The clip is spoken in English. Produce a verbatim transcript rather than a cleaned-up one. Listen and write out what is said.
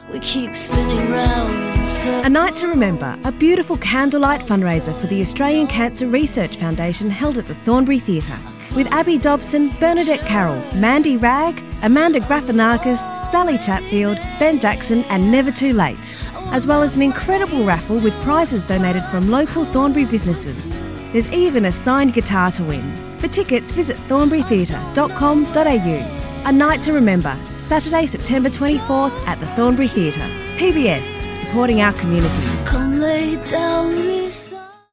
We keep spinning round in circles. A Night to Remember, a beautiful candlelight fundraiser for the Australian Cancer Research Foundation held at the Thornbury Theatre, with Abby Dobson, Bernadette Carroll, Mandy Ragg, Amanda Graffinakis, Sally Chatfield, Ben Jackson and Never Too Late, as well as an incredible raffle with prizes donated from local Thornbury businesses. There's even a signed guitar to win. For tickets, visit thornbury theatre dot com dot a u. A Night to Remember, Saturday, September twenty-fourth at the Thornbury Theatre. P B S, supporting our community. Come lay down beside